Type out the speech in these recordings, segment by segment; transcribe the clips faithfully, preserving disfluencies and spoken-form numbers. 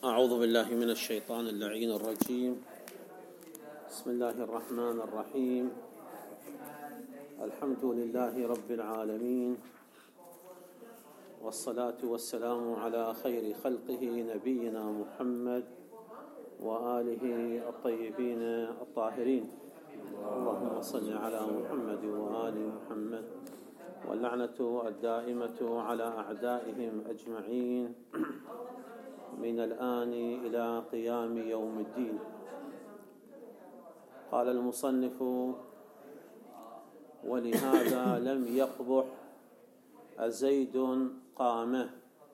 أعوذ بالله من الشيطان اللعين الرجيم. بسم الله الرحمن الرحيم. الحمد لله رب العالمين، والصلاة والسلام على خير خلقه نبينا محمد وآله الطيبين الطاهرين. اللهم صل على محمد وآل محمد، واللعنة الدائمة على أعدائهم أجمعين من الآن إلى قيام يوم الدين. قال المصنف: ولهذا لم يقبح أزيد قامه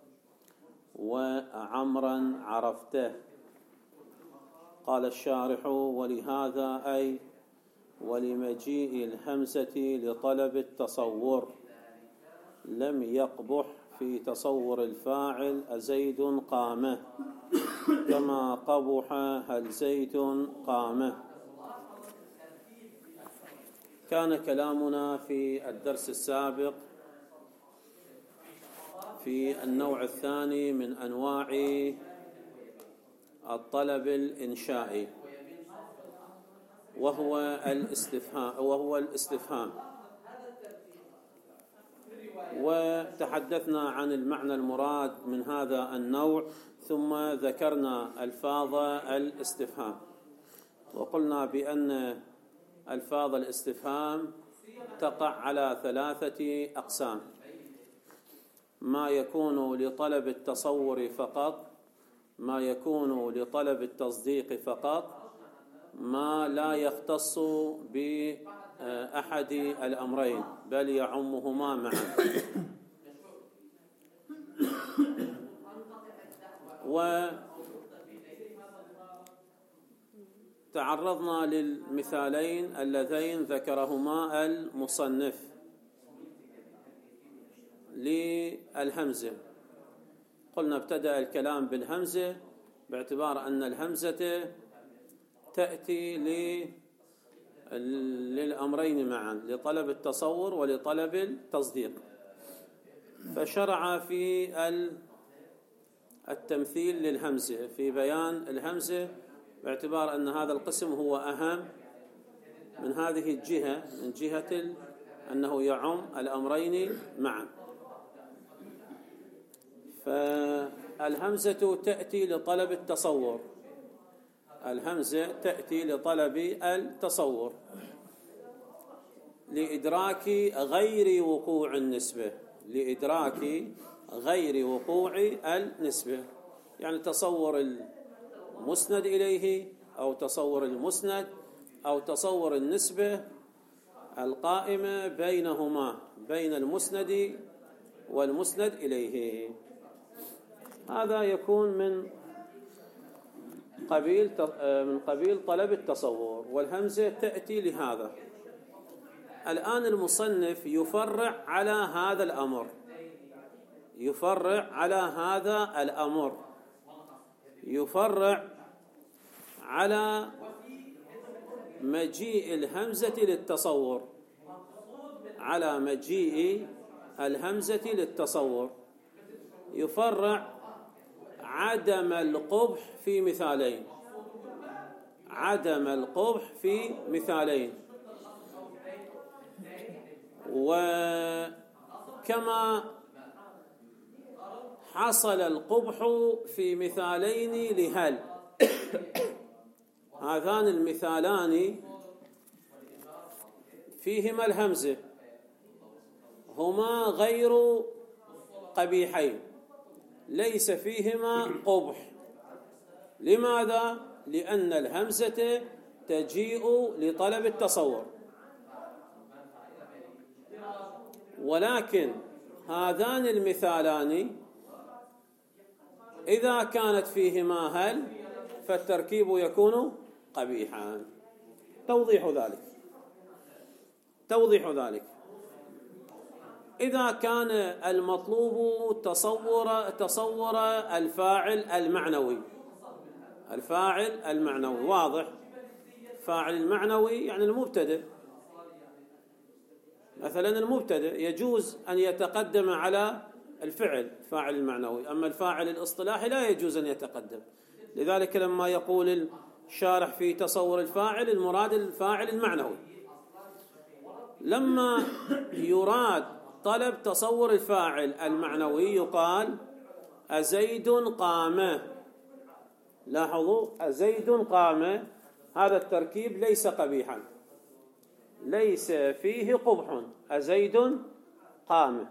وعمرا عرفته. قال الشارح: ولهذا أي ولمجيء الهمزة لطلب التصور لم يقبح في تصور الفاعل أزيد قامه، كما قبح هل زيد قامه. كان كلامنا في الدرس السابق في النوع الثاني من أنواع الطلب الإنشائي، وهو الاستفهام وهو الاستفهام وتحدثنا عن المعنى المراد من هذا النوع، ثم ذكرنا ألفاظ الاستفهام، وقلنا بأن ألفاظ الاستفهام تقع على ثلاثة أقسام: ما يكون لطلب التصور فقط، ما يكون لطلب التصديق فقط، ما لا يختص بأحد الأمرين بل يعمهما معا. وتعرضنا للمثالين اللذين ذكرهما المصنف للهمزة. قلنا ابتدأ الكلام بالهمزة باعتبار أن الهمزة تأتي للأمرين معا، لطلب التصور ولطلب التصديق، فشرع في التمثيل للهمزة في بيان الهمزة باعتبار أن هذا القسم هو أهم من هذه الجهة، من جهة أنه يعم الأمرين معا. فالهمزة تأتي لطلب التصور، الهمزة تأتي لطلب التصور لإدراك غير وقوع النسبة، لإدراك غير وقوع النسبة، يعني تصور المسند إليه أو تصور المسند أو تصور النسبة القائمة بينهما، بين المسند والمسند إليه. هذا يكون من قبيل من قبيل طلب التصور، والهمزة تأتي لهذا. الآن المصنف يفرع على هذا الأمر، يفرع على هذا الأمر يفرع على مجيء الهمزة للتصور، على مجيء الهمزة للتصور يفرع عدم القبح في مثالين، عدم القبح في مثالين. وكما حصل القبح في مثالين لهل، هذان المثالان فيهما الهمزة، هما غير قبيحين، ليس فيهما قبح. لماذا؟ لأن الهمزة تجيء لطلب التصور، ولكن هذان المثالان إذا كانت فيهما هل فالتركيب يكون قبيحا. توضيح ذلك توضيح ذلك إذا كان المطلوب تصور تصور الفاعل المعنوي، الفاعل المعنوي واضح، فاعل المعنوي يعني المبتدئ. مثلا المبتدئ يجوز أن يتقدم على الفعل، الفاعل المعنوي، أما الفاعل الاصطلاحي لا يجوز أن يتقدم. لذلك لما يقول الشارح في تصور الفاعل المراد الفاعل المعنوي. لما يراد طلب تصور الفاعل المعنوي يقال أزيد قام. لاحظوا، أزيد قام، هذا التركيب ليس قبيحا، ليس فيه قبح، أزيد قام.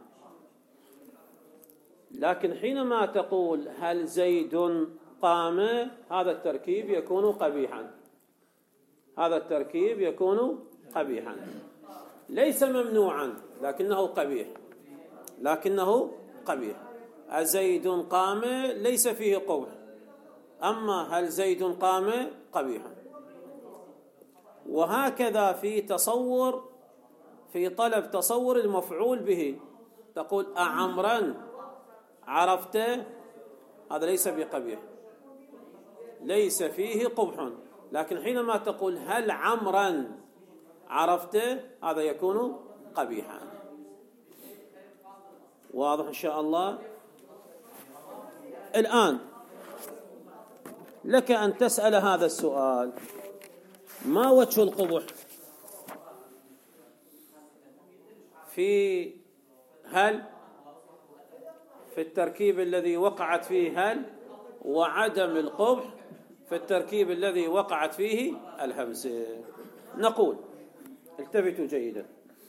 لكن حينما تقول هل زيد قام، هذا التركيب يكون قبيحا، هذا التركيب يكون قبيحا، ليس ممنوعا لكنه قبيح، لكنه قبيح. أزيد قام ليس فيه قبح، أما هل زيد قام قبيحا. وهكذا في تصور، في طلب تصور المفعول به، تقول أعمرا عرفت، هذا ليس بقبيح، ليس فيه قبح. لكن حينما تقول هل عمرا عرفت، هذا يكون قبيحا. واضح إن شاء الله؟ الآن لك أن تسأل هذا السؤال: ما وجه القبح في هل، في التركيب الذي وقعت فيه هل، وعدم القبح في التركيب الذي وقعت فيه الهمزة؟ نقول التفتوا جيدا.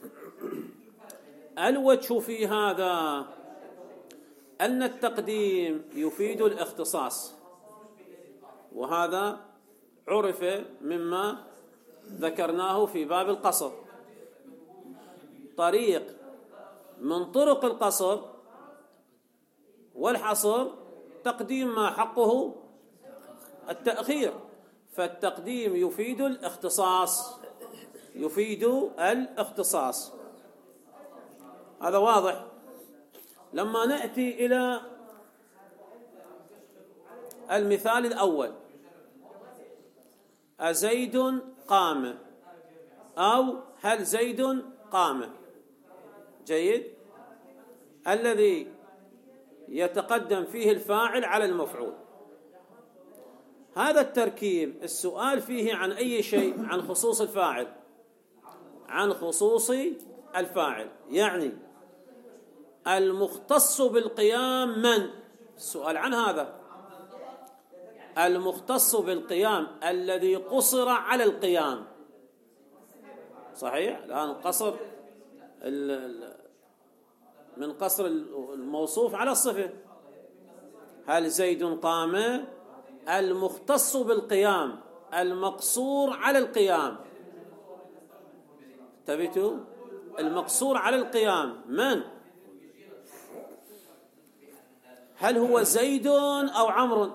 الوجه في هذا أن التقديم يفيد الاختصاص، وهذا عرف مما ذكرناه في باب القصر. طريق من طرق القصر والحصر تقديم ما حقه التأخير، فالتقديم يفيد الاختصاص، يفيد الاختصاص. هذا واضح. لما نأتي إلى المثال الأول: أزيد قام، أو هل زيد قام. جيد. الذي يتقدم فيه الفاعل على المفعول، هذا التركيب السؤال فيه عن أي شيء؟ عن خصوص الفاعل، عن خصوص الفاعل، يعني المختص بالقيام من؟ السؤال عن هذا. المختص بالقيام الذي قصر على القيام، صحيح؟ الآن قصر من قصر الموصوف على الصفة. هل زيد قام؟ المختص بالقيام المقصور على القيام. انتبهوا، المقصور على القيام من؟ هل هو زيد أو عمرو؟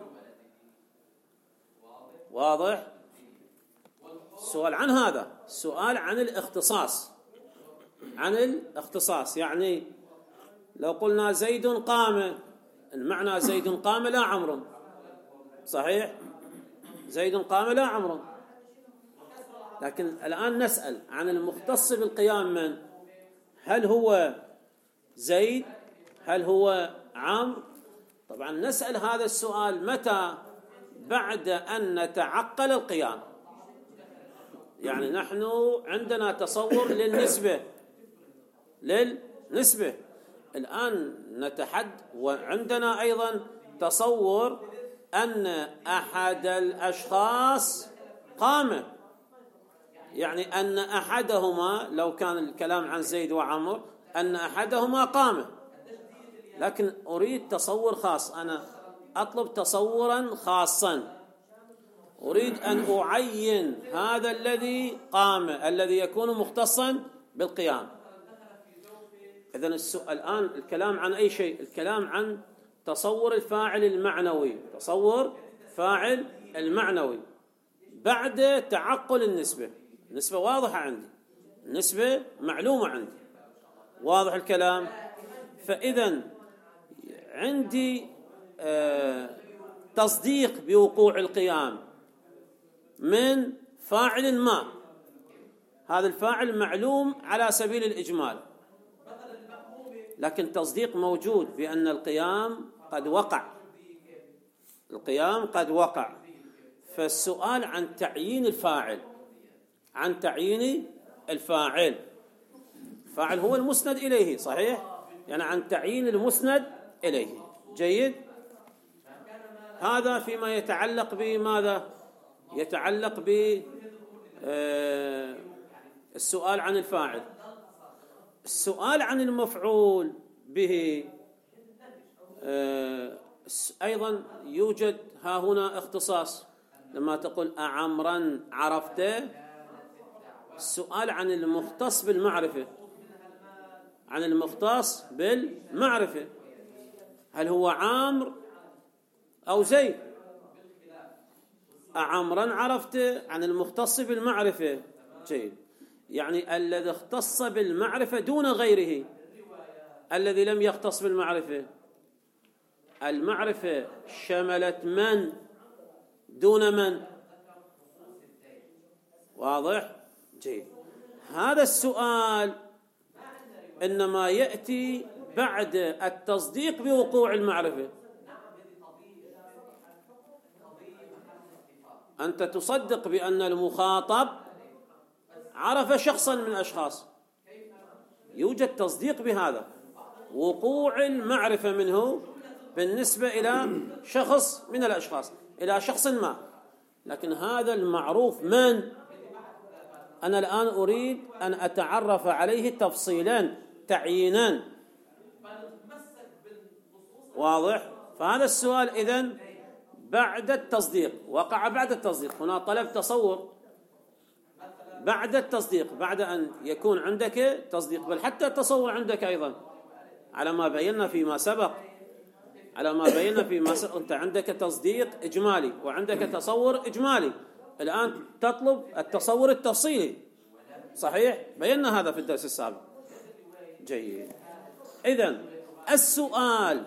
واضح؟ السؤال عن هذا، السؤال عن الاختصاص، عن الاختصاص. يعني لو قلنا زيد قام، المعنى زيد قام لا عمرو، صحيح؟ زيد قام لا عمرو. لكن الآن نسأل عن المختص بالقيام من؟ هل هو زيد؟ هل هو عمرو؟ طبعا نسأل هذا السؤال متى؟ بعد أن نتعقل القيام. يعني نحن عندنا تصور للنسبة، للنسبة الآن نتحد، وعندنا أيضا تصور أن أحد الأشخاص قام، يعني أن أحدهما، لو كان الكلام عن زيد وعمر، أن أحدهما قام. لكن أريد تصور خاص، أنا أطلب تصورا خاصا، أريد أن أعين هذا الذي قام، الذي يكون مختصا بالقيام. إذن الآن الكلام عن أي شيء؟ الكلام عن تصور الفاعل المعنوي، تصور فاعل المعنوي بعد تعقل النسبة. النسبة واضحة عندي، النسبة معلومة عندي، واضح الكلام؟ فإذن عندي آه تصديق بوقوع القيام من فاعل ما، هذا الفاعل معلوم على سبيل الإجمال. لكن تصديق موجود بأن القيام قد وقع، القيام قد وقع. فالسؤال عن تعيين الفاعل، عن تعيين الفاعل، فاعل هو المسند إليه، صحيح؟ يعني عن تعيين المسند إليه. جيد. هذا فيما يتعلق بماذا؟ يتعلق ب السؤال عن الفاعل. السؤال عن المفعول به أيضا يوجد ها هنا اختصاص. لما تقول أعمرا عرفته، السؤال عن المختص بالمعرفة، عن المختص بالمعرفة، هل هو عامر أو زيد؟ أعمرا عرفته عن المختص بالمعرفة. جيد. يعني الذي اختص بالمعرفة دون غيره. الذي لم يختص بالمعرفة، المعرفة شملت من دون من؟ واضح؟ جيد. هذا السؤال إنما يأتي بعد التصديق بوقوع المعرفة. أنت تصدق بأن المخاطب عرف شخصا من الأشخاص، يوجد تصديق بهذا، وقوع المعرفة منه بالنسبة إلى شخص من الأشخاص، إلى شخص ما. لكن هذا المعروف من؟ أنا الآن أريد أن أتعرف عليه تفصيلا، تعيينا. واضح؟ فهذا السؤال إذن بعد التصديق، وقع بعد التصديق. هنا طلب تصور بعد التصديق، بعد أن يكون عندك تصديق، بل حتى التصور عندك أيضا، على ما بينا فيما سبق، على ما بينا فيما سبق. أنت عندك تصديق إجمالي وعندك تصور إجمالي، الآن تطلب التصور التفصيلي، صحيح؟ بينا هذا في الدرس السابق. جيد. إذن السؤال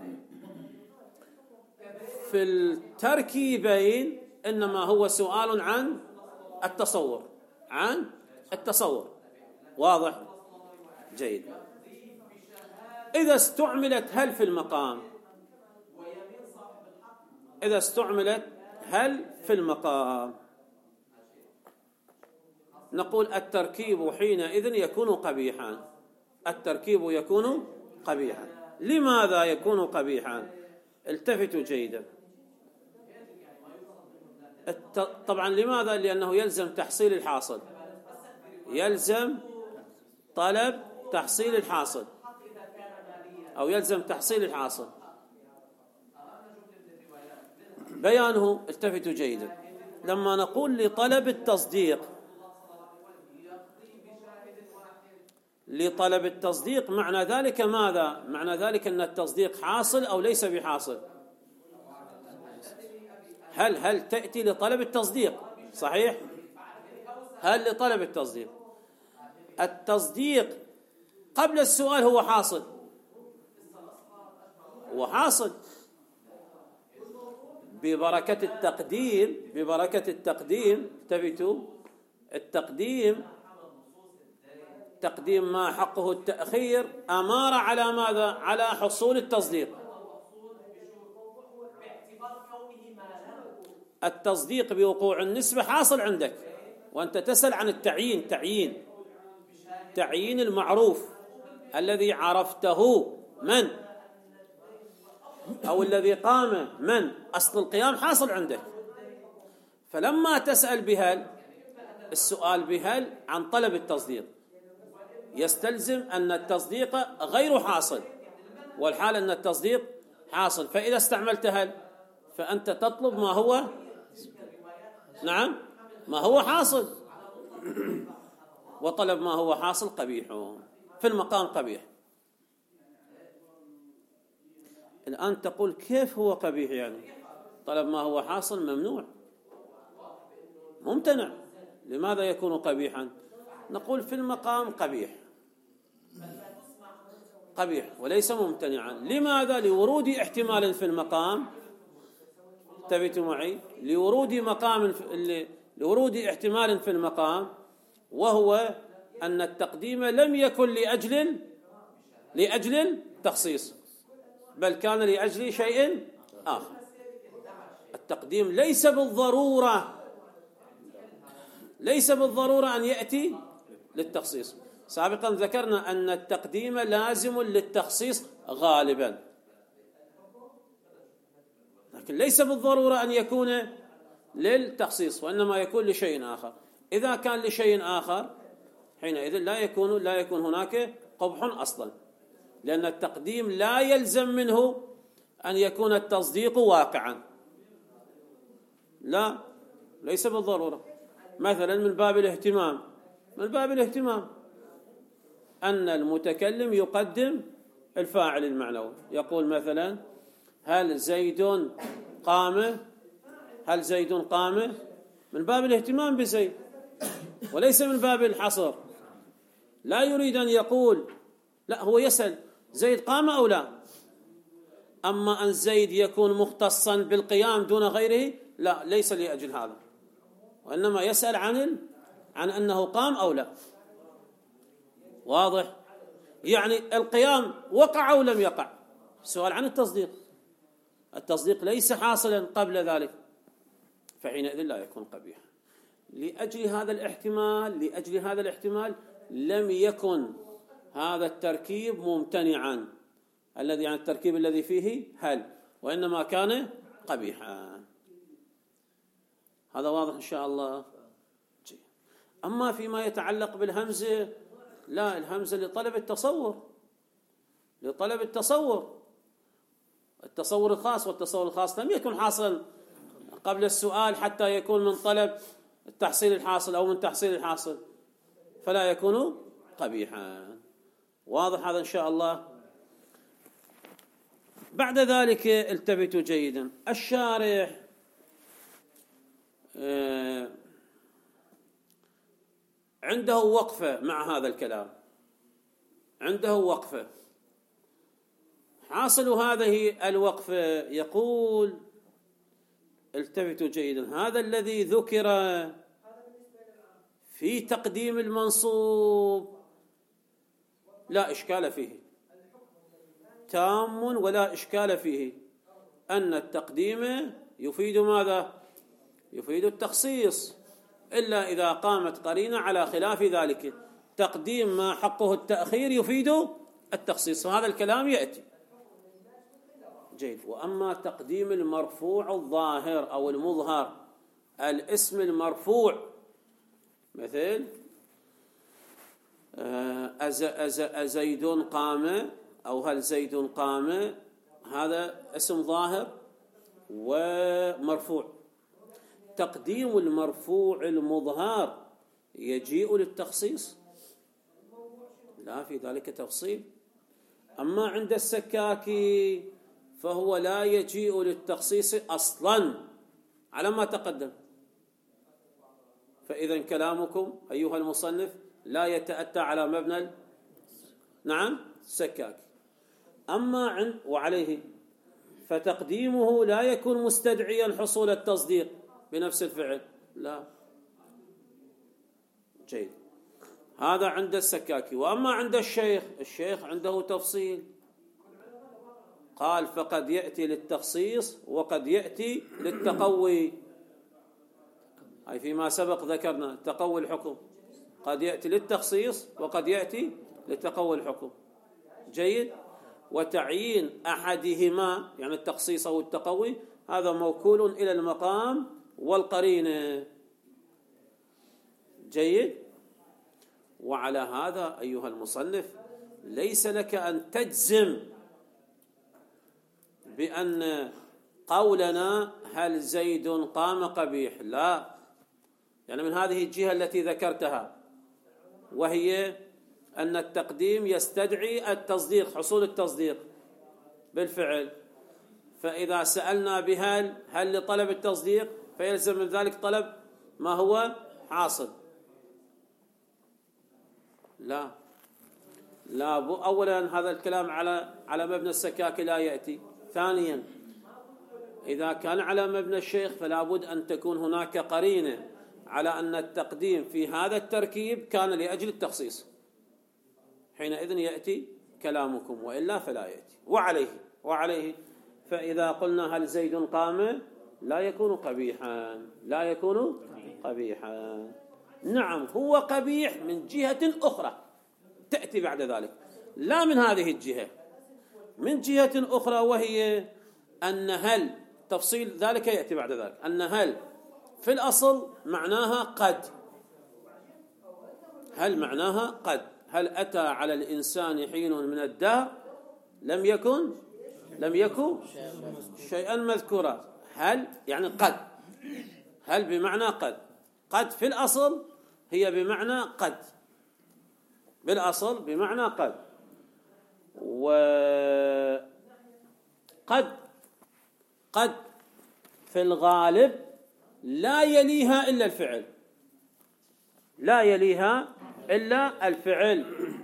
في التركيبين إنما هو سؤال عن التصور، عن التصور. واضح؟ جيد. إذا استعملت هل في المقام، إذا استعملت هل في المقام، نقول التركيب حينئذ يكون قبيحا. التركيب يكون قبيحا. لماذا يكون قبيحا؟ التفتوا جيدا. طبعا لماذا؟ لأنه يلزم تحصيل الحاصل، يلزم طلب تحصيل الحاصل، أو يلزم تحصيل الحاصل. بيانه، التفتوا جيدا. لما نقول لطلب التصديق، لطلب التصديق معنى ذلك ماذا؟ معنى ذلك أن التصديق حاصل أو ليس بحاصل. هل هل تأتي لطلب التصديق، صحيح؟ هل لطلب التصديق. التصديق قبل السؤال هو حاصل، هو حاصل ببركة التقديم، ببركة التقديم. تبتوا التقديم، تقديم ما حقه التأخير أمارة على ماذا؟ على حصول التصديق. التصديق بوقوع النسبة حاصل عندك، وأنت تسأل عن التعيين، تعيين تعيين المعروف الذي عرفته من، أو الذي قام من. أصل القيام حاصل عندك. فلما تسأل بهل، السؤال بهل عن طلب التصديق يستلزم أن التصديق غير حاصل، والحال أن التصديق حاصل. فإذا استعملت هل فأنت تطلب ما هو، نعم، ما هو حاصل. وطلب ما هو حاصل قبيح، في المقام قبيح. الآن تقول كيف هو قبيح؟ يعني طلب ما هو حاصل ممنوع، ممتنع. لماذا يكون قبيحا؟ نقول في المقام قبيح، قبيح وليس ممتنعا. لماذا؟ لورود احتمال في المقام. انتبهتوا معي؟ لورود مقام في... لورود احتمال في المقام، وهو أن التقديم لم يكن لأجل لأجل التخصيص، بل كان لأجل شيء آخر. التقديم ليس بالضرورة ليس بالضرورة أن يأتي للتخصيص. سابقا ذكرنا أن التقديم لازم للتخصيص غالبا، لكن ليس بالضرورة أن يكون للتخصيص، وإنما يكون لشيء آخر. إذا كان لشيء آخر حينئذ لا يكون لا يكون هناك قبح أصلا، لأن التقديم لا يلزم منه أن يكون التصديق واقعا، لا، ليس بالضرورة. مثلا من باب الاهتمام من باب الاهتمام أن المتكلم يقدم الفاعل المعنوي، يقول مثلا هل زيد قام هل زيد قام من باب الاهتمام بزيد، وليس من باب الحصر. لا يريد أن يقول، لا، هو يسأل زيد قام أو لا. أما أن زيد يكون مختصا بالقيام دون غيره، لا، ليس لأجل هذا، وإنما يسأل عن عن أنه قام أو لا. واضح؟ يعني القيام وقع أو لم يقع، السؤال عن التصديق. التصديق ليس حاصلا قبل ذلك، فحينئذ لا يكون قبيحا. لأجل هذا الاحتمال لأجل هذا الاحتمال لم يكن هذا التركيب ممتنعا، الذي يعني التركيب الذي فيه هل، وإنما كان قبيحا. هذا واضح إن شاء الله. أما فيما يتعلق بالهمزة، لا، الهمزة لطلب التصور لطلب التصور التصور الخاص، والتصور الخاص لم يكن حاصلا قبل السؤال حتى يكون من طلب التحصيل الحاصل أو من تحصيل الحاصل، فلا يكون قبيحا. واضح هذا إن شاء الله. بعد ذلك التفتوا جيدا، الشارح عنده وقفة مع هذا الكلام، عنده وقفة. حاصل هذه الوقفة يقول التفتوا جيدا، هذا الذي ذكر في تقديم المنصوب لا إشكال فيه، تام ولا إشكال فيه، أن التقديم يفيد ماذا؟ يفيد التخصيص، إلا إذا قامت قرينة على خلاف ذلك. تقديم ما حقه التأخير يفيد التخصيص، وهذا الكلام يأتي جيد. وأما تقديم المرفوع الظاهر أو المظهر، الاسم المرفوع مثل أز أز أزيد قام أو هل زيد قام، هذا اسم ظاهر ومرفوع. تقديم المرفوع المظهر يجيء للتخصيص، لا في ذلك تفصيل. أما عند السكاكي فهو لا يجيء للتخصيص أصلا على ما تقدم. فإذا كلامكم أيها المصنف لا يتأتى على مبنى نعم السكاكي. أما عند وعليه فتقديمه لا يكون مستدعيا حصول التصديق بنفس الفعل، لا، جيد. هذا عند السكاكي. وأما عند الشيخ الشيخ عنده تفصيل، قال فقد يأتي للتخصيص وقد يأتي للتقوي. أي فيما سبق ذكرنا تقوي الحكم قد يأتي للتخصيص وقد يأتي لتقوي الحكم، جيد. وتعيين أحدهما يعني التخصيص أو التقوي هذا موكول إلى المقام والقرينة، جيد. وعلى هذا أيها المصنف ليس لك أن تجزم بأن قولنا هل زيد قام قبيح، لا، يعني من هذه الجهة التي ذكرتها، وهي أن التقديم يستدعي التصديق، حصول التصديق بالفعل. فإذا سألنا بهل هل لطلب التصديق فيلزم من ذلك طلب ما هو حاصل، لا لا. أولا هذا الكلام على على مبنى السكاكي لا يأتي. ثانيا إذا كان على مبنى الشيخ فلا بد أن تكون هناك قرينة على أن التقديم في هذا التركيب كان لأجل التخصيص، حينئذ يأتي كلامكم، وإلا فلا يأتي. وعليه وعليه فإذا قلنا هل زيد قام لا يكون قبيحا، لا يكون قبيحا. نعم هو قبيح من جهة أخرى تأتي بعد ذلك، لا من هذه الجهة، من جهة أخرى، وهي أن هل تفصيل ذلك يأتي بعد ذلك. أن هل في الأصل معناها قد، هل معناها قد، هل أتى على الإنسان حين من الدهر لم يكن لم يكن شيئا مذكورا. هل يعني قد، هل بمعنى قد، قد في الأصل هي بمعنى قد، بالأصل بمعنى قد. وقد قد في الغالب لا يليها إلا الفعل، لا يليها إلا الفعل.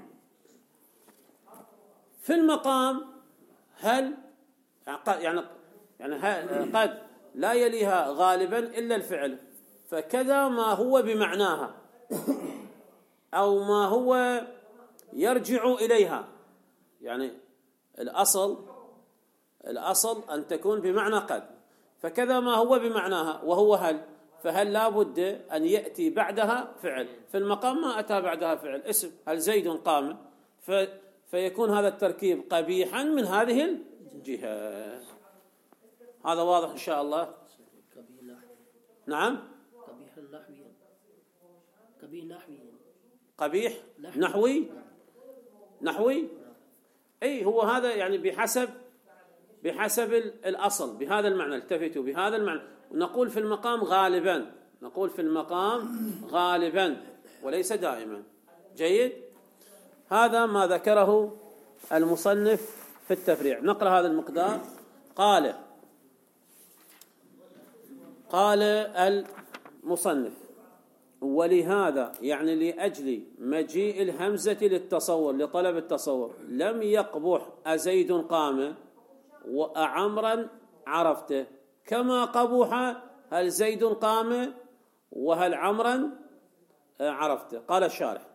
في المقام هل يعني يعني قد لا يليها غالبا إلا الفعل، فكذا ما هو بمعناها أو ما هو يرجع إليها. يعني الأصل الأصل أن تكون بمعنى قد، فكذا ما هو بمعناها وهو هل، فهل لا بد أن يأتي بعدها فعل. في المقام ما أتى بعدها فعل، اسم هل زيد قام، ف فيكون هذا التركيب قبيحا من هذه الجهة. هذا واضح إن شاء الله. نعم قبيح نحوي، قبيح نحوي، قبيح نحوي، نحوي أي هو هذا يعني بحسب بحسب الأصل بهذا المعنى، التفتوا بهذا المعنى. نقول في المقام غالبا، نقول في المقام غالبا وليس دائما. جيد، هذا ما ذكره المصنف في التفريع. نقرأ هذا المقدار. قال قال المصنف: ولهذا يعني لأجل مجيء الهمزة للتصور لطلب التصور لم يقبح أزيد قام وأعمرا عرفته كما قبح هل زيد قام وهل عمرا عرفته. قال الشارح: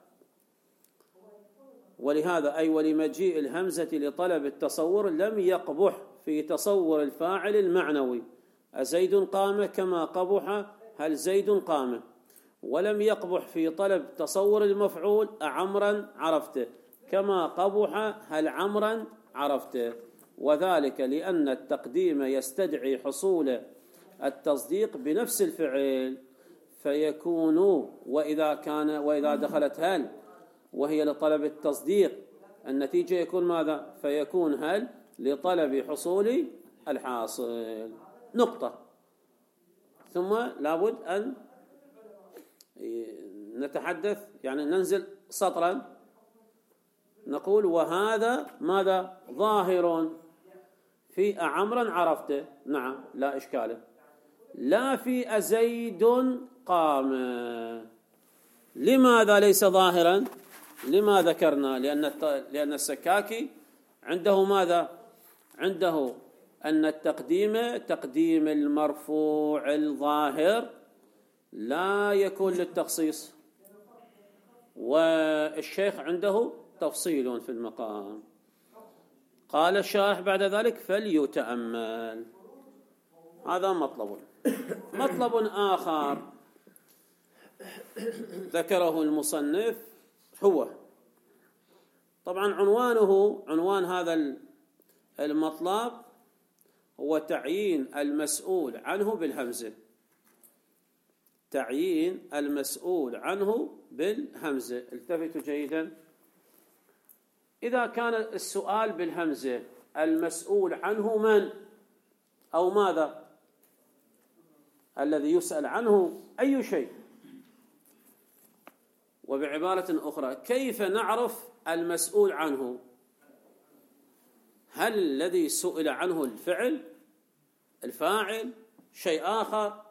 ولهذا أي ولمجيء الهمزة لطلب التصور لم يقبح في تصور الفاعل المعنوي أزيد قام كما قبح هل زيد قام، ولم يقبح في طلب تصور المفعول أعمرا عرفته كما قبح هل عمرا عرفته، وذلك لأن التقديم يستدعي حصول التصديق بنفس الفعل فيكون، وإذا كان وإذا دخلت هل وهي لطلب التصديق النتيجة يكون ماذا؟ فيكون هل لطلب حصول الحاصل. نقطة. ثم لابد أن نتحدث يعني ننزل سطرا نقول: وهذا ماذا؟ ظاهر في أعمرا عرفته. نعم لا إشكال. لا في أزيد قام. لماذا ليس ظاهرا؟ لما ذكرنا؟ لأن لأن السكاكي عنده ماذا؟ عنده أن التقديم تقديم المرفوع الظاهر لا يكون للتخصيص، والشيخ عنده تفصيل في المقام. قال الشارح بعد ذلك: فليتأمل. هذا مطلب. مطلب آخر ذكره المصنف هو طبعا عنوانه عنوان هذا المطلب هو تعيين المسؤول عنه بالهمزة. تعيين المسؤول عنه بالهمزة. التفتوا جيدا. إذا كان السؤال بالهمزة المسؤول عنه من أو ماذا؟ الذي يسأل عنه أي شيء. وبعبارة أخرى كيف نعرف المسؤول عنه؟ هل الذي سئل عنه الفعل الفاعل شيء آخر؟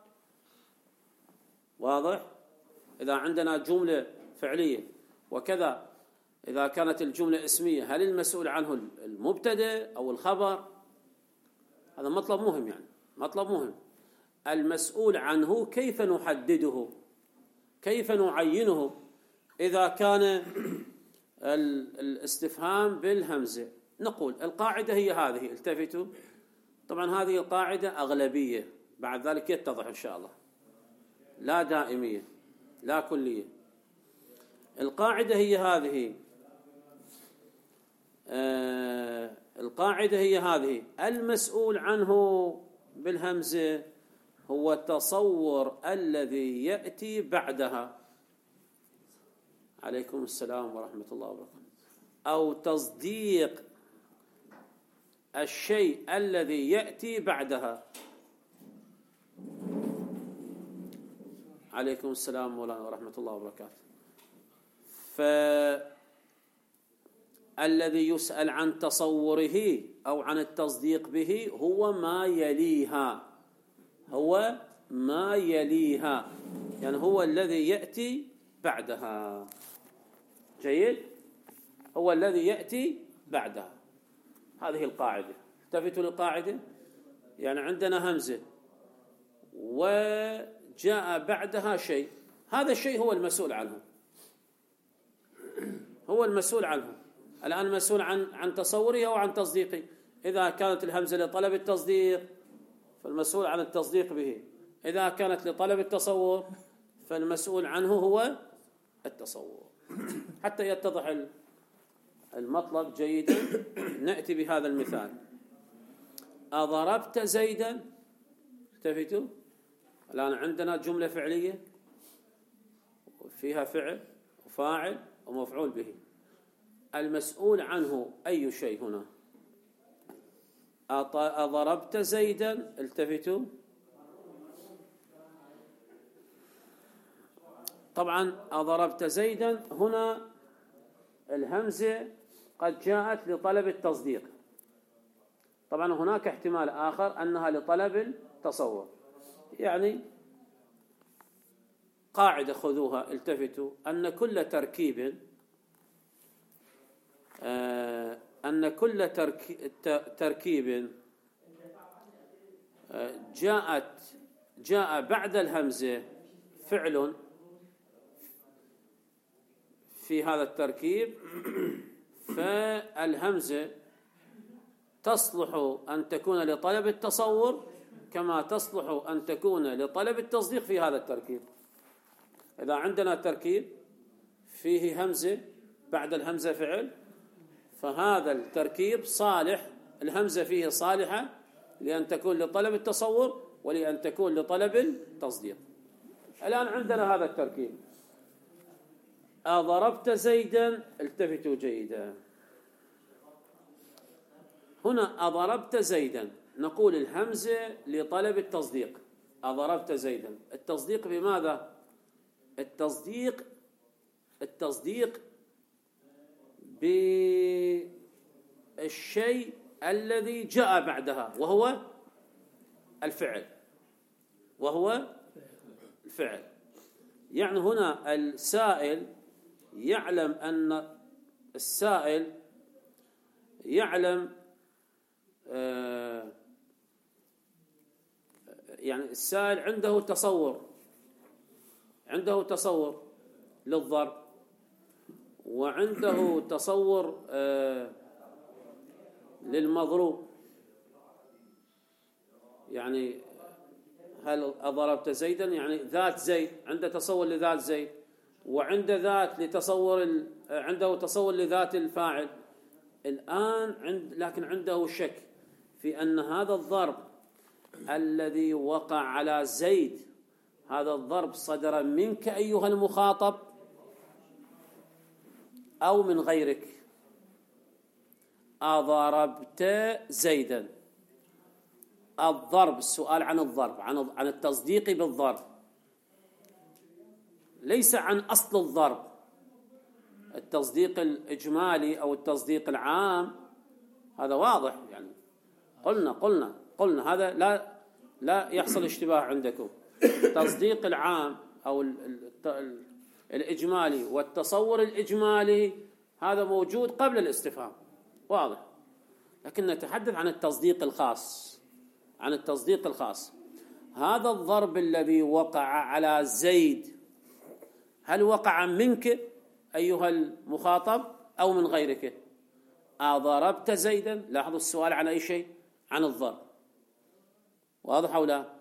واضح؟ إذا عندنا جملة فعلية وكذا إذا كانت الجملة اسمية هل المسؤول عنه المبتدأ أو الخبر؟ هذا مطلب مهم، يعني مطلب مهم. المسؤول عنه كيف نحدده؟ كيف نعينه؟ إذا كان الاستفهام بالهمزة. نقول القاعدة هي هذه، التفتوا. طبعا هذه القاعدة أغلبية، بعد ذلك يتضح إن شاء الله، لا دائمية لا كلية. القاعدة هي هذه آه القاعدة هي هذه المسؤول عنه بالهمزة هو التصور الذي يأتي بعدها. عليكم السلام ورحمة الله وبركاته. أو تصديق الشيء الذي يأتي بعدها. عليكم السلام ورحمة الله وبركاته. فالذي يسأل عن تصوره أو عن التصديق به هو ما يليها، هو ما يليها، يعني هو الذي يأتي بعدها. جيد، هو الذي يأتي بعدها. هذه القاعدة. التفتوا للقاعدة، يعني عندنا همزة وجاء بعدها شيء، هذا الشيء هو المسؤول عنه، هو المسؤول عنه. الآن مسؤول عن عن تصوره أو عن تصديقه. إذا كانت الهمزة لطلب التصديق فالمسؤول عن التصديق به، إذا كانت لطلب التصور فالمسؤول عنه هو التصور. حتى يتضح المطلب جيدا نأتي بهذا المثال. أضربت زيدا، التفتوا. الآن عندنا جملة فعلية فيها فعل وفاعل ومفعول به. المسؤول عنه أي شيء هنا؟ أضربت زيدا، التفتوا. طبعا أضربت زيدا هنا الهمزة قد جاءت لطلب التصديق. طبعا هناك احتمال آخر أنها لطلب التصور. يعني قاعدة خذوها، التفتوا، أن كل تركيب آه أن كل تركيب آه جاءت جاء بعد الهمزة فعل في هذا التركيب، فالهمزة تصلح أن تكون لطلب التصور كما تصلح أن تكون لطلب التصديق في هذا التركيب. إذا عندنا تركيب فيه همزة بعد الهمزة فعل، فهذا التركيب صالح، الهمزة فيه صالحة لأن تكون لطلب التصور ولأن تكون لطلب التصديق. الآن عندنا هذا التركيب. أضربت زيدا، التفتوا جيدا. هنا أضربت زيدا نقول الهمزة لطلب التصديق. أضربت زيدا، التصديق بماذا؟ التصديق التصديق بالشيء الذي جاء بعدها وهو الفعل، وهو الفعل. يعني هنا السائل يعلم أن السائل يعلم آه يعني السائل عنده تصور، عنده تصور للضرب، وعنده تصور آه للمضروب. يعني هل أضربت زيدا يعني ذات زيد، عنده تصور لذات زيد، وعنده ذات لتصور عنده تصور لذات الفاعل. الآن عند لكن عنده شك في أن هذا الضرب الذي وقع على زيد، هذا الضرب صدر منك أيها المخاطب أو من غيرك. أضربت زيدا، الضرب، السؤال عن الضرب، عن عن التصديق بالضرب، ليس عن أصل الضرب. التصديق الإجمالي أو التصديق العام هذا واضح، يعني قلنا قلنا قلنا هذا لا لا يحصل اشتباه عندكم. التصديق العام أو الإجمالي والتصور الإجمالي هذا موجود قبل الاستفهام، واضح. لكن نتحدث عن التصديق الخاص، عن التصديق الخاص. هذا الضرب الذي وقع على زيد هل وقع منك أيها المخاطب أو من غيرك. أضربت زيدا، لاحظوا السؤال عن أي شيء؟ عن الضرب. واضح أو لا؟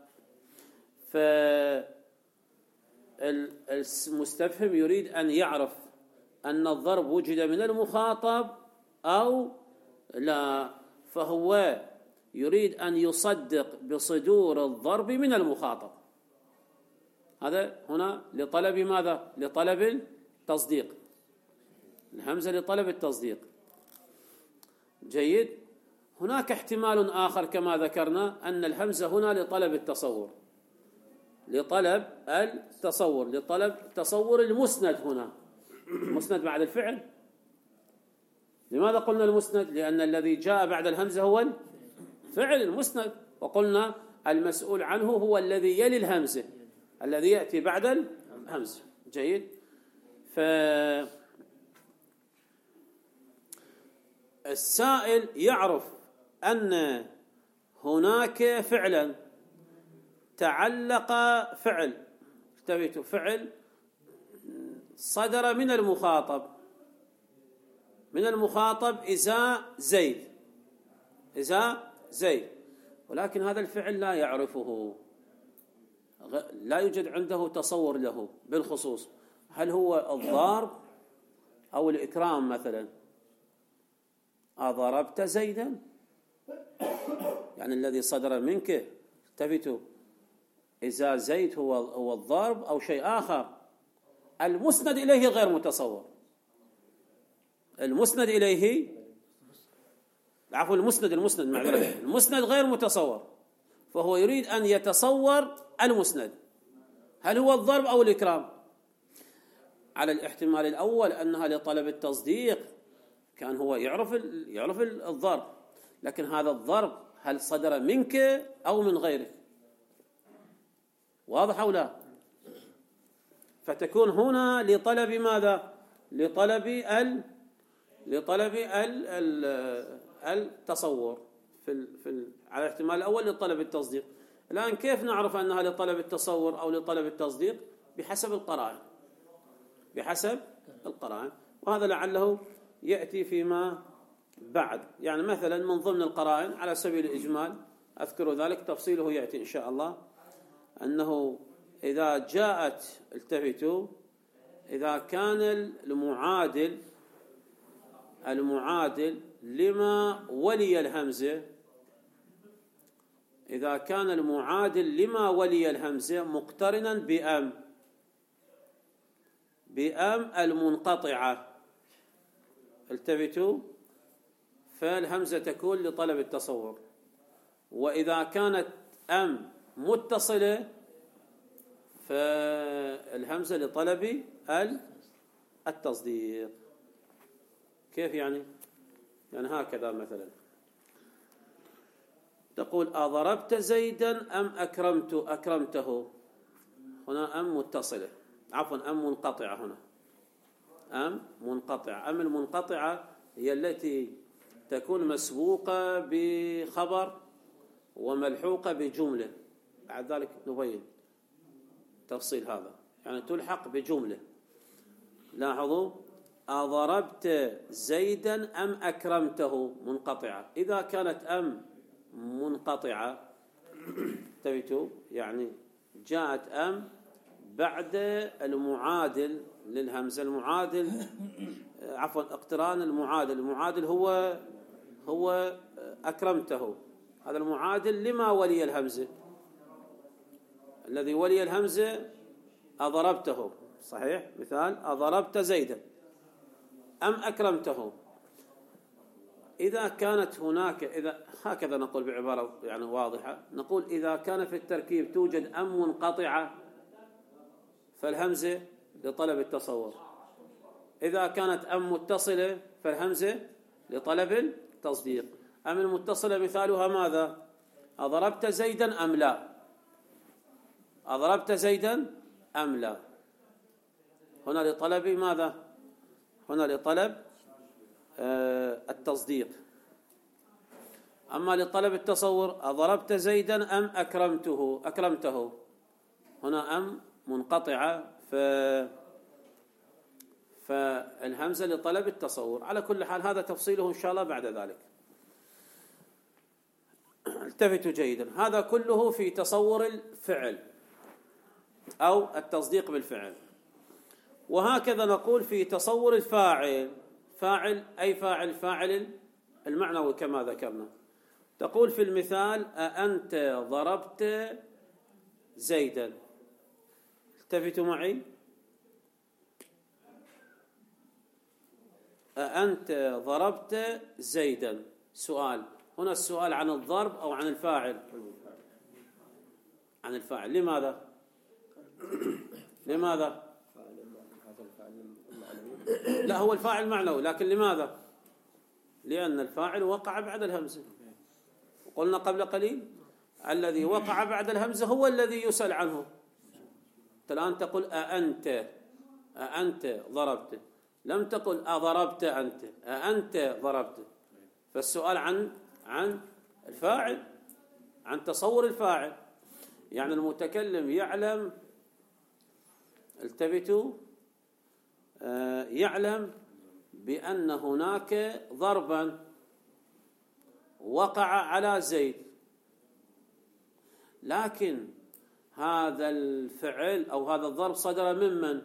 فالمستفهم يريد أن يعرف أن الضرب وجد من المخاطب أو لا، فهو يريد أن يصدق بصدور الضرب من المخاطب. هذا هنا لطلب ماذا؟ لطلب التصديق. الهمزة لطلب التصديق. جيد. هناك احتمال آخر كما ذكرنا أن الهمزة هنا لطلب التصور، لطلب التصور، لطلب تصور المسند. هنا المسند بعد الفعل. لماذا قلنا المسند؟ لأن الذي جاء بعد الهمزة هو الفعل المسند، وقلنا المسؤول عنه هو الذي يلي الهمزة، الذي يأتي بعد الهمزة. جيد. فالسائل يعرف أن هناك فعلا تعلق، فعل اكتبت فعل صدر من المخاطب، من المخاطب إذا زيد، إذا زيد، ولكن هذا الفعل لا يعرفه، لا يوجد عنده تصور له بالخصوص. هل هو الضرب أو الإكرام مثلا؟ أضربت زيدا، يعني الذي صدر منك التفتوا إذا زيد هو هو الضرب أو شيء آخر. المسند إليه غير متصور، المسند إليه عفوا المسند المسند معذرة المسند غير متصور، فهو يريد أن يتصور المسند، هل هو الضرب أو الإكرام؟ على الاحتمال الأول أنها لطلب التصديق، كان هو يعرف يعرف الضرب، لكن هذا الضرب هل صدر منك أو من غيرك؟ واضح أو لا؟ فتكون هنا لطلب ماذا؟ لطلب ال لطلب ال ال التصور في ال في ال على الاحتمال الأول لطلب التصديق. الآن كيف نعرف أنها لطلب التصور أو لطلب التصديق؟ بحسب القرائن، بحسب القرائن، وهذا لعله يأتي فيما بعد. يعني مثلا من ضمن القرائن على سبيل الإجمال أذكر ذلك، تفصيله يأتي إن شاء الله، أنه إذا جاءت التفتوا إذا كان المعادل المعادل لما ولي الهمزة، إذا كان المعادل لما ولي الهمزة مقترنا بأم بأم المنقطعة، التفتوا، فالهمزة تكون لطلب التصور. وإذا كانت أم متصلة فالهمزة لطلب التصديق. كيف يعني؟ يعني هكذا مثلا تقول أضربت زيدا أم أكرمت أكرمته، هنا أم متصلة، عفوا أم منقطعة، هنا أم منقطعة. أم المنقطعة هي التي تكون مسبوقة بخبر وملحوقة بجملة، بعد ذلك نبين تفصيل هذا، يعني تلحق بجملة. لاحظوا أضربت زيدا أم أكرمته منقطعة. إذا كانت أم منقطعة تبتوا يعني جاءت أم بعد المعادل للهمزة، المعادل عفوا اقتران المعادل، المعادل هو هو أكرمته، هذا المعادل لما ولي الهمزة، الذي ولي الهمزة أضربته، صحيح؟ مثال أضربت زيدا أم أكرمته. إذا كانت هناك، إذا هكذا نقول بعبارة يعني واضحة، نقول إذا كان في التركيب توجد أم منقطعة فالهمزة لطلب التصور، إذا كانت أم متصلة فالهمزة لطلب التصديق. أم المتصلة مثالها ماذا؟ أضربت زيدا أم لا، أضربت زيدا أم لا، هنا لطلب ماذا؟ هنا لطلب آه التصديق. أما لطلب التصور أضربت زيدا أم أكرمته أكرمته، هنا أم منقطعة ف فالهمزة لطلب التصور. على كل حال هذا تفصيله إن شاء الله بعد ذلك. التفتوا جيدا، هذا كله في تصور الفعل أو التصديق بالفعل. وهكذا نقول في تصور الفاعل. فاعل أي فاعل؟ فاعل المعنوي كما ذكرنا. تقول في المثال: أأنت ضربت زيدا. التفتوا معي. أأنت ضربت زيدا. سؤال، هنا السؤال عن الضرب أو عن الفاعل؟ عن الفاعل. لماذا؟ لماذا؟ لا، هو الفاعل معنوي، لكن لماذا؟ لأن الفاعل وقع بعد الهمزة. قلنا قبل قليل الذي وقع بعد الهمزة هو الذي يسأل عنه. الآن تقول أأنت أأنت ضربت، لم تقل أضربت أنت، أأنت ضربت. فالسؤال عن عن الفاعل، عن تصور الفاعل. يعني المتكلم يعلم، التفتوا، يعلم بأن هناك ضربا وقع على زيد، لكن هذا الفعل أو هذا الضرب صدر ممن؟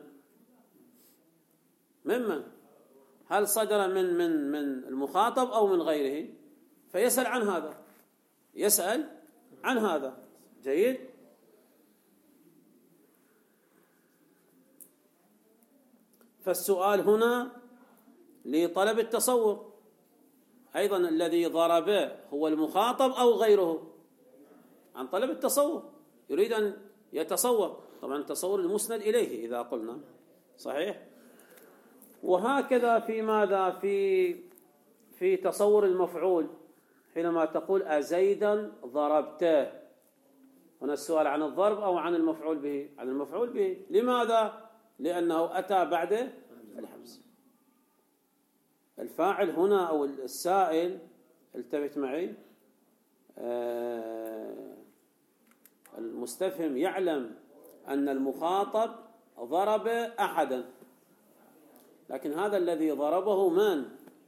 ممن؟ هل صدر من من من المخاطب أو من غيره؟ فيسأل عن هذا، يسأل عن هذا. جيد. فالسؤال هنا لطلب التصور. أيضا الذي ضرب هو المخاطب أو غيره؟ عن طلب التصور، يريد أن يتصور. طبعا التصور المسند إليه إذا قلنا صحيح. وهكذا في ماذا؟ في في تصور المفعول، حينما تقول أزيدا ضربته. هنا السؤال عن الضرب أو عن المفعول به؟ عن المفعول به. لماذا؟ لأنه أتى بعد الهمزة. الفاعل هنا أو السائل، التفت معي، آه المستفهم يعلم أن المخاطب ضرب أحدا، لكن هذا الذي ضربه من؟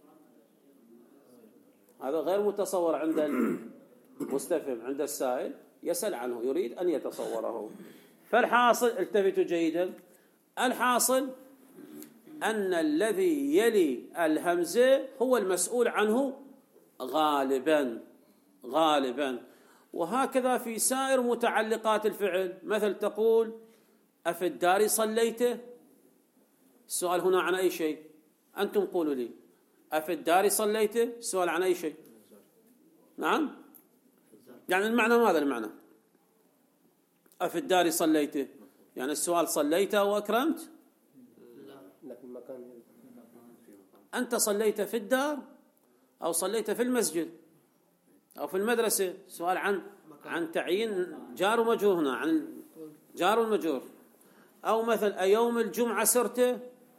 هذا غير متصور عند المستفهم. عند السائل يسأل عنه، يريد أن يتصوره. فالحاصل، التفتوا جيدا، الحاصل أن الذي يلي الهمزة هو المسؤول عنه غالبا غالبا. وهكذا في سائر متعلقات الفعل. مثل تقول أفي الدار صليت. السؤال هنا عن أي شيء؟ أنتم قولوا لي. أفي الدار صليت، السؤال عن أي شيء؟ نعم، يعني المعنى ماذا؟ المعنى أفي الدار صليت، يعني السؤال صليت وأكرمت؟ أنت صليت في الدار أو صليت في المسجد أو في المدرسة؟ سؤال عن عن تعيين جار ومجرور هنا، عن جار ومجرور. أو مثل أيوم الجمعة سرت،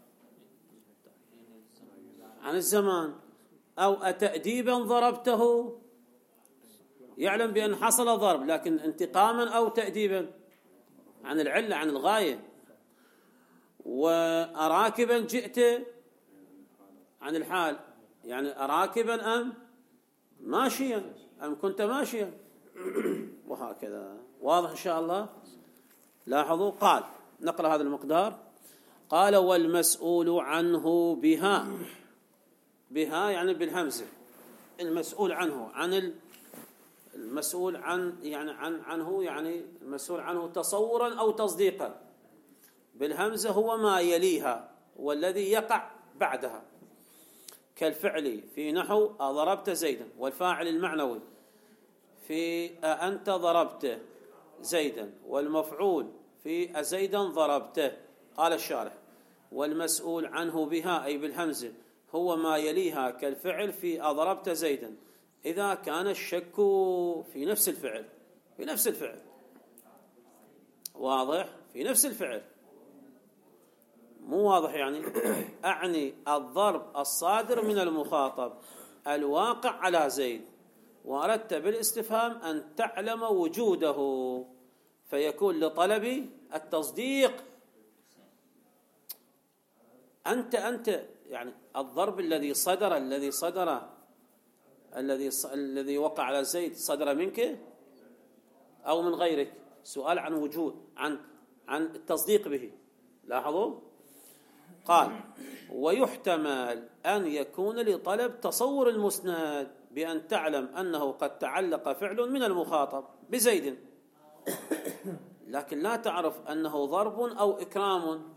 عن الزمان. أو أتأديبا ضربته، يعلم بأن حصل ضرب، لكن انتقاما أو تأديبا، عن العلة، عن الغاية. وأراكبا جئت، عن الحال، يعني أراكبا أم ماشيا أم كنت ماشيا، وهكذا. واضح إن شاء الله؟ لاحظوا. قال، نقرأ هذا المقدار. قال: والمسؤول عنه بها. بها يعني بالهمزة. المسؤول عنه، عن المسؤول عن يعني عن عنه يعني المسؤول عنه تصورا أو تصديقا. بالهمزة هو ما يليها والذي يقع بعدها، كالفعل في نحو أضربت زيدا، والفاعل المعنوي في أنت ضربت زيدا، والمفعول في أزيدا ضربته. قال الشارح: والمسؤول عنه بها أي بالهمزة هو ما يليها، كالفعل في أضربت زيدا، إذا كان الشك في نفس الفعل. في نفس الفعل، واضح؟ في نفس الفعل، مو واضح يعني؟ أعني الضرب الصادر من المخاطب الواقع على زيد، وأردت بالاستفهام أن تعلم وجوده، فيكون لطلب التصديق أنت أنت يعني الضرب الذي صدر الذي صدر الذي الذي وقع على زيد صدر منك أو من غيرك؟ سؤال عن وجود عن عن التصديق به. لاحظوا قال ويحتمل أن يكون لطلب تصور المسند بأن تعلم أنه قد تعلق فعل من المخاطب بزيد، لكن لا تعرف أنه ضرب أو إكرام.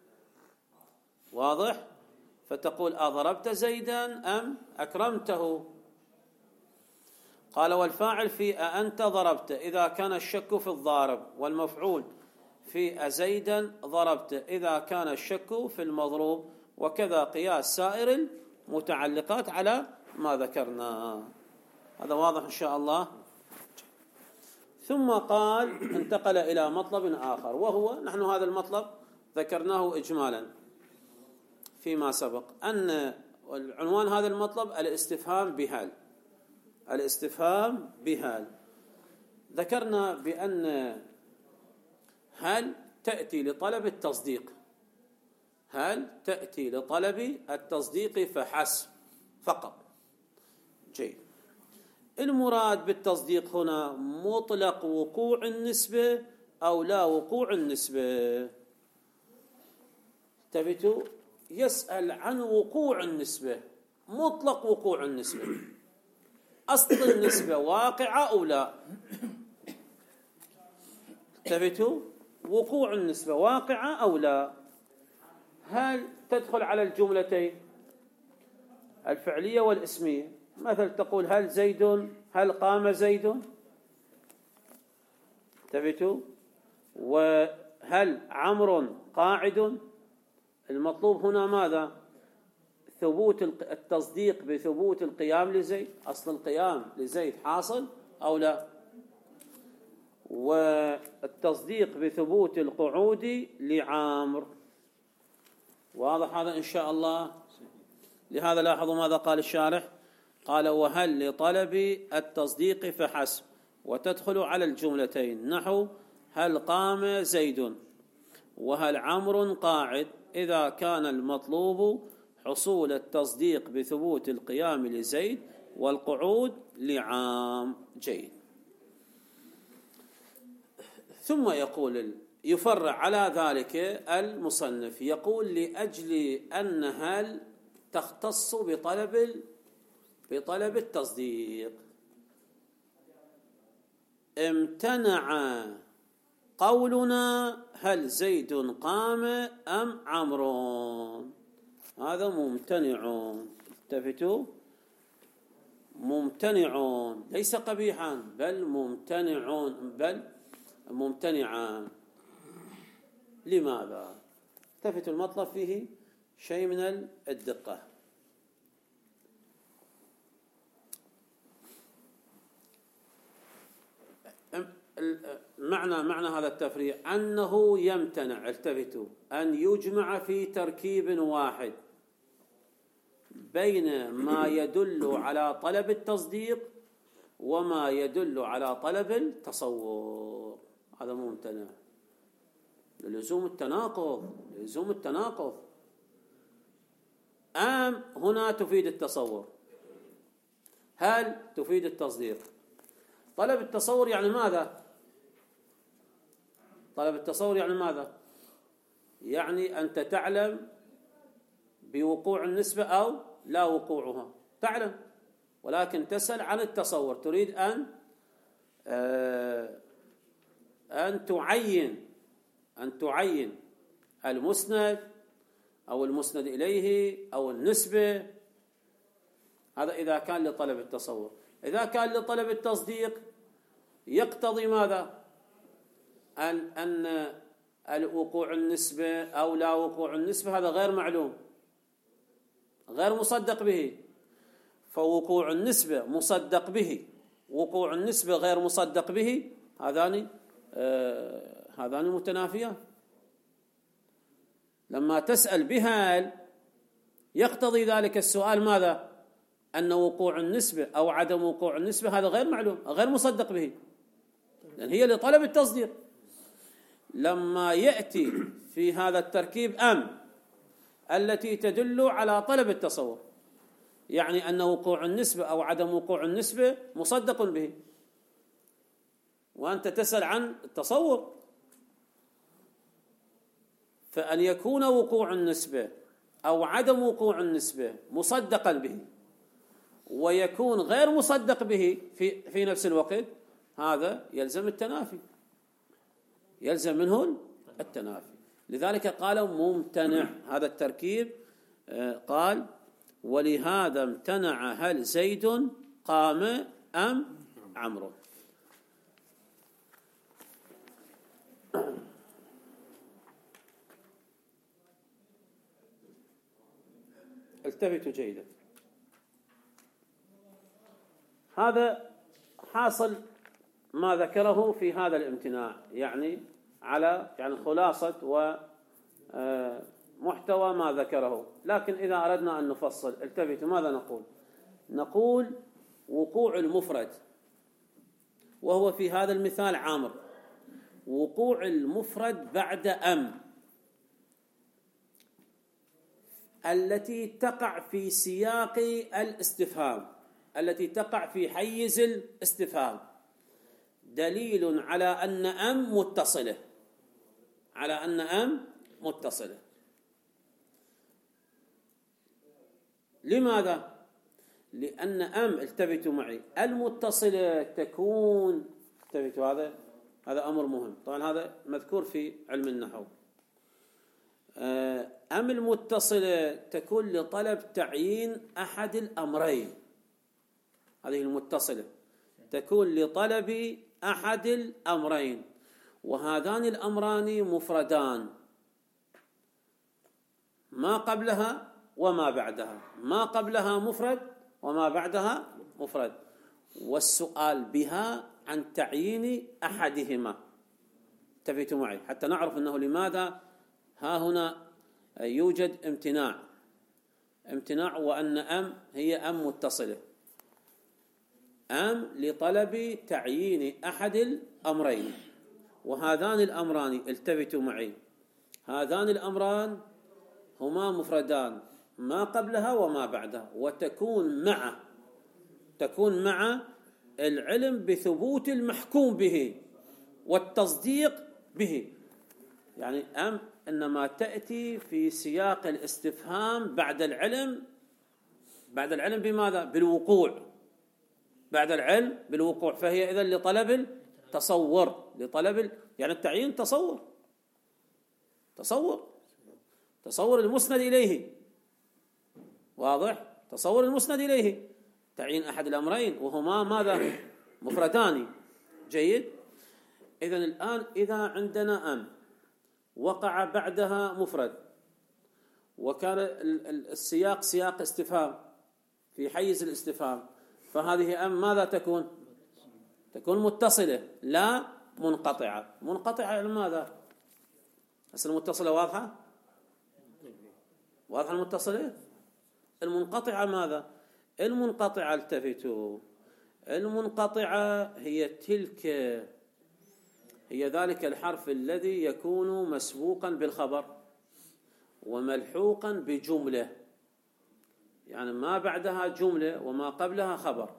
واضح؟ فتقول أضربت زيدا أم أكرمته؟ قال والفاعل في أنت ضربت إذا كان الشك في الضارب، والمفعول في أزيدا ضربت إذا كان الشك في المضروب، وكذا قياس سائر المتعلقات على ما ذكرنا. هذا واضح إن شاء الله. ثم قال انتقل إلى مطلب آخر، وهو نحن هذا المطلب ذكرناه إجمالا فيما سبق، أن العنوان هذا المطلب الاستفهام بهل. الاستفهام بهل ذكرنا بأن هل تأتي لطلب التصديق، هل تأتي لطلب التصديق فحسب فقط. جيد. المراد بالتصديق هنا مطلق وقوع النسبة أو لا وقوع النسبة؟ تبتو يسأل عن وقوع النسبة، مطلق وقوع النسبة، أصل النسبة واقعة أو لا؟ تبتو وقوع النسبة واقعة أو لا؟ هل تدخل على الجملتين الفعلية والاسمية؟ مثل تقول هل زيد، هل قام زيد، تبتو، وهل عمرو قاعد. المطلوب هنا ماذا؟ ثبوت التصديق بثبوت القيام لزيد، أصل القيام لزيد حاصل أو لا، والتصديق بثبوت القعود لعامر. واضح هذا إن شاء الله؟ لهذا لاحظوا ماذا قال الشارح، قال وهل لطلب التصديق فحسب، وتدخل على الجملتين نحو هل قام زيد وهل عمرو قاعد، إذا كان المطلوب حصول التصديق بثبوت القيام لزيد والقعود لعام. جيد. ثم يقول يفرع على ذلك المصنف، يقول لأجل أن هل تختص بطلب بطلب التصديق امتنع قولنا هل زيد قام أم عمرو، هذا ممتنع. التفتوا، ممتنع ليس قبيحا بل ممتنع، بل ممتنعا. لماذا؟ التفتوا، المطلب فيه شيء من الدقة. معنى معنى هذا التفريع أنه يمتنع، التفتوا، أن يجمع في تركيب واحد بين ما يدل على طلب التصديق وما يدل على طلب التصور. هذا ممتنع للزوم التناقض، لزوم التناقض. أم هنا تفيد التصور، هل تفيد التصديق. طلب التصور يعني ماذا؟ طلب التصور يعني ماذا؟ يعني أنت تعلم بوقوع النسبة أو لا وقوعها، تعلم، ولكن تسأل عن التصور، تريد أن أن تعين أن تعين المسند أو المسند إليه أو النسبة. هذا إذا كان لطلب التصور. إذا كان لطلب التصديق يقتضي ماذا؟ أن أن الوقوع النسبة أو لا وقوع النسبة هذا غير معلوم، غير مصدق به. فوقوع النسبة مصدق به، وقوع النسبة غير مصدق به، هذان آه هذان متنافيان. لما تسأل بهل يقتضي ذلك السؤال ماذا؟ أن وقوع النسبة أو عدم وقوع النسبة هذا غير معلوم، غير مصدق به، لأن هي لطلب التصديق. لما يأتي في هذا التركيب أم التي تدل على طلب التصور، يعني أن وقوع النسبة أو عدم وقوع النسبة مصدق به، وأنت تسأل عن التصور. فأن يكون وقوع النسبة أو عدم وقوع النسبة مصدقا به ويكون غير مصدق به في في نفس الوقت، هذا يلزم التنافي، يلزم منه التنافي. لذلك قالوا ممتنع هذا التركيب. قال ولهذا امتنع هل زيد قام أم عمرو. التفتوا جيدا. هذا حاصل ما ذكره في هذا الامتناع، يعني على يعني خلاصة ومحتوى ما ذكره. لكن إذا أردنا أن نفصل، التفتوا، ماذا نقول؟ نقول وقوع المفرد، وهو في هذا المثال عامر، وقوع المفرد بعد أم التي تقع في سياق الاستفهام، التي تقع في حيز الاستفهام، دليل على أن أم متصلة، على أن أم متصلة. لماذا؟ لأن أم، التفتوا معي، المتصلة تكون، التفتوا، هذا هذا أمر مهم، طبعا هذا مذكور في علم النحو. أم المتصلة تكون لطلب تعيين أحد الأمرين، هذه المتصلة تكون لطلب أحد الأمرين، وهذان الأمران مفردان، ما قبلها وما بعدها، ما قبلها مفرد وما بعدها مفرد، والسؤال بها عن تعيين أحدهما. انتبهوا معي حتى نعرف أنه لماذا ها هنا يوجد امتناع، امتناع وأن أم هي أم متصلة، أم لطلب تعيين أحد الأمرين، وهذان الأمران، التفتوا معي، هذان الأمران هما مفردان، ما قبلها وما بعدها، وتكون مع تكون مع العلم بثبوت المحكوم به والتصديق به. يعني أم إنما تأتي في سياق الاستفهام بعد العلم، بعد العلم بماذا؟ بالوقوع، بعد العلم بالوقوع، فهي إذن لطلب التصور، لطلب يعني التعيين تصور، تصور تصور المسند إليه، واضح؟ تصور المسند إليه، تعيين أحد الأمرين وهما ماذا؟ مفردان. جيد. إذن الآن إذا عندنا أم وقع بعدها مفرد وكان السياق سياق استفهام في حيز الاستفهام، فهذه أم ماذا تكون؟ تكون متصلة لا منقطعة. منقطعة يعني ماذا؟ هسه المتصلة واضحة؟ واضحة المتصلة؟ المنقطعة ماذا؟ المنقطعة، التفتوا، المنقطعة هي تلك هي ذلك الحرف الذي يكون مسبوقا بالخبر وملحوقا بجملة، يعني ما بعدها جملة وما قبلها خبر،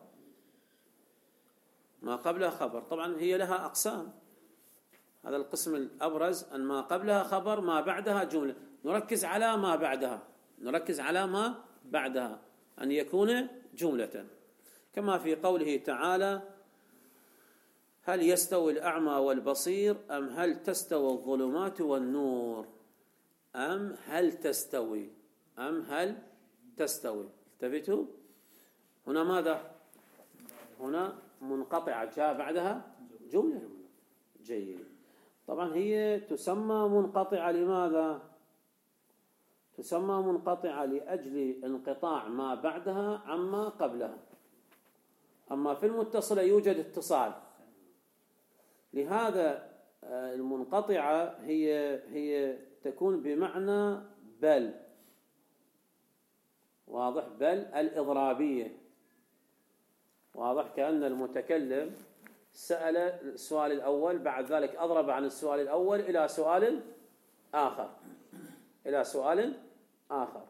ما قبلها خبر. طبعا هي لها أقسام، هذا القسم الأبرز أن ما قبلها خبر ما بعدها جملة. نركز على ما بعدها، نركز على ما بعدها أن يكون جملة، كما في قوله تعالى هل يستوي الأعمى والبصير أم هل تستوي الظلمات والنور. أم هل تستوي، أم هل تستوي. التفتوا هنا ماذا؟ هنا منقطعة جاء بعدها جملة. جيد. طبعا هي تسمى منقطعة لماذا؟ تسمى منقطعة لأجل انقطاع ما بعدها عما قبلها. أما في المتصلة يوجد اتصال، لهذا المنقطعة هي هي تكون بمعنى بل، واضح؟ بل الإضرابية، واضح؟ كأن المتكلم سأل السؤال الأول بعد ذلك أضرب عن السؤال الأول إلى سؤال آخر، إلى سؤال آخر.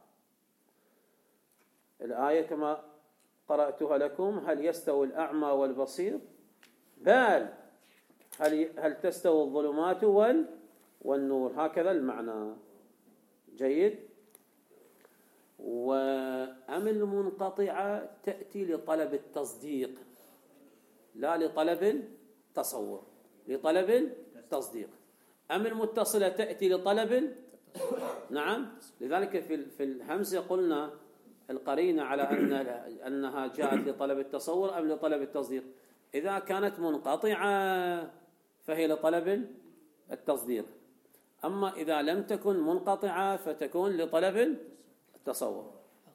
الآية كما قرأتها لكم: هل يستوي الأعمى والبصير؟ بل هل هل تستوي الظلمات وال والنور؟ هكذا المعنى. جيد. وأم المنقطعة تأتي لطلب التصديق لا لطلب التصور، لطلب التصديق. أم المتصلة تأتي لطلب، نعم، لذلك في في الهمزة قلنا القرينة على أن أنها جاءت لطلب التصور أم لطلب التصديق. إذا كانت منقطعة فهي لطلب التصديق، أما إذا لم تكن منقطعة فتكون لطلب التصور.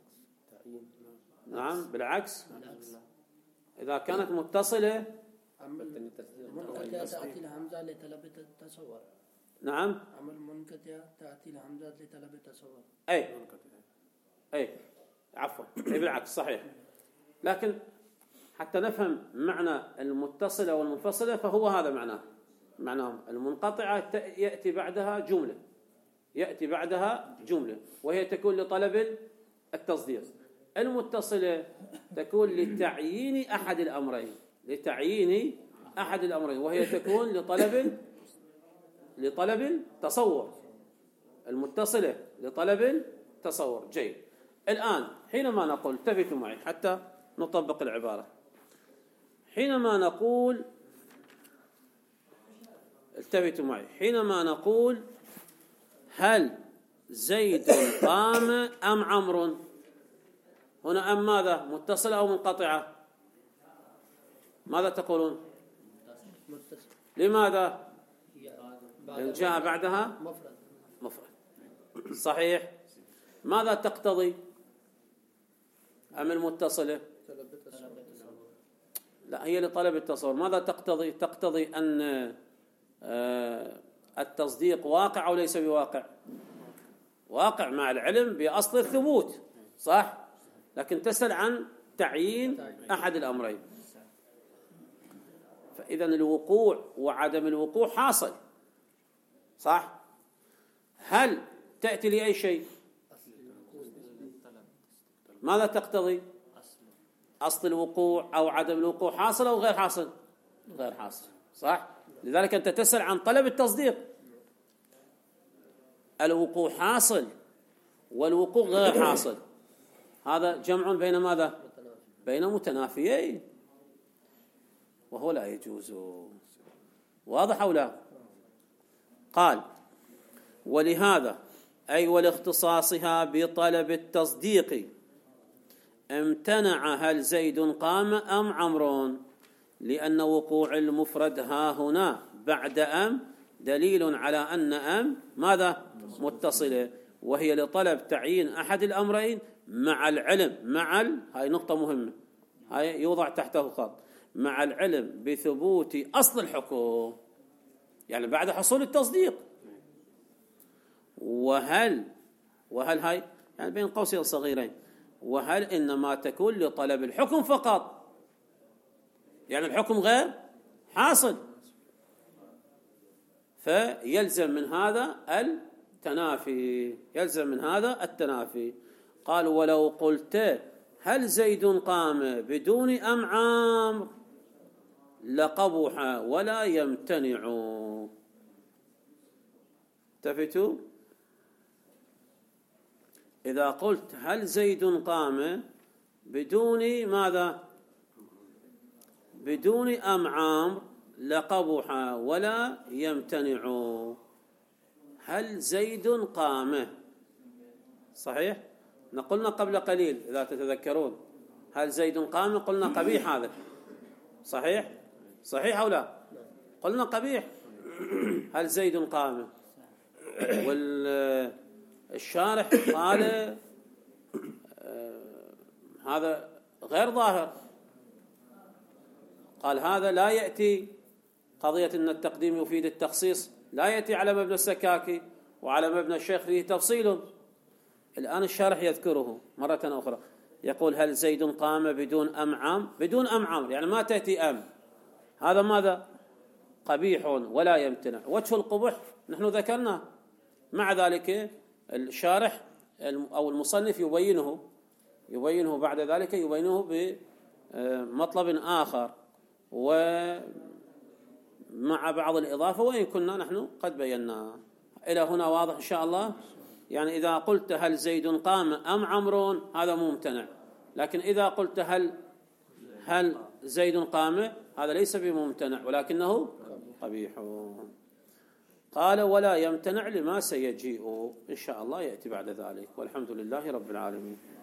نعم، بالعكس. إذا كانت متصلة منقطعة تأتي الهمزة لطلب التصور. نعم، عمل منقطع تأتي الهمزة لطلب التصور. أي أي عفوا، أي بالعكس صحيح. لكن حتى نفهم معنى المتصلة والمنفصلة فهو هذا معناه. معناهم المنقطعة يأتي بعدها جملة، يأتي بعدها جملة وهي تكون لطلب التصديق. المتصلة تكون لتعيين أحد الأمرين، لتعيين أحد الأمرين وهي تكون لطلب لطلب التصور. المتصلة لطلب التصور. جيد. الآن حينما نقول، التفتوا معي حتى نطبق العبارة. حينما نقول التفتوا معي حينما نقول هل زيد قام أم عمرو؟ هنا أم ماذا؟ متصلة أو منقطعة؟ ماذا تقولون؟ متصل. لماذا؟ لأن جاء بعدها مفرد. مفرد. صحيح. ماذا تقتضي أم المتصلة؟ لا، هي لطلب التصور. ماذا تقتضي؟ تقتضي أن التصديق واقع أو ليس بواقع؟ واقع مع العلم بأصل الثبوت، صح؟ لكن تسأل عن تعيين أحد الأمرين. فإذا الوقوع وعدم الوقوع حاصل، صح؟ هل تأتي لأي شيء؟ ماذا تقتضي؟ أصل الوقوع أو عدم الوقوع حاصل أو غير حاصل؟ غير حاصل، صح؟ لذلك أنت تسأل عن طلب التصديق. الوقوع حاصل والوقوع غير حاصل، هذا جمع بين ماذا؟ بين متنافيين، وهو لا يجوز. واضح أو لا؟ قال: ولهذا أي ولاختصاصها بطلب التصديق امتنع هل زيد قام أم عمرو، لأن وقوع المفرد ها هنا بعد أم دليل على أن أم ماذا؟ متصلة، وهي لطلب تعيين أحد الأمرين مع العلم، مع ال... هاي نقطة مهمة، هاي يوضع تحته خط، مع العلم بثبوت أصل الحكم، يعني بعد حصول التصديق. وهل وهل هاي يعني بين قوسين صغيرين، وهل إنما تكون لطلب الحكم فقط، يعني الحكم غير حاصل، فيلزم من هذا التنافي، يلزم من هذا التنافي. قال: ولو قلت هل زيد قام بدون أم عمرو لقبح ولا يمتنع. التفتوا، إذا قلت هل زيد قام بدون ماذا؟ بدون أم عمرو لقبح ولا يمتنع. هل زيد قام، صحيح؟ نقولنا قبل قليل إذا تتذكرون هل زيد قام، قلنا قبيح هذا، صحيح؟ صحيح أو لا؟ قلنا قبيح. هل زيد قام، والشارح قال هذا غير ظاهر، قال هذا لا يأتي، قضية أن التقديم يفيد التخصيص لا يأتي على مبنى السكاكي وعلى مبنى الشيخ فيه تفصيل. الآن الشارح يذكره مرة أخرى، يقول هل زيد قام بدون أم عام، بدون أم عام يعني ما تأتي أم، هذا ماذا؟ قبيح ولا يمتنع. وجه القبح نحن ذكرنا، مع ذلك الشارح أو المصنف يبينه يبينه بعد ذلك يبينه بمطلب آخر ومع بعض الإضافة، وإن كنا نحن قد بينا. إلى هنا واضح إن شاء الله؟ يعني إذا قلت هل زيد قام أم عمرو هذا ممتنع، لكن إذا قلت هل هل زيد قام هذا ليس بممتنع ولكنه قبيح. قال ولا يمتنع لما سيجيء إن شاء الله يأتي بعد ذلك، والحمد لله رب العالمين.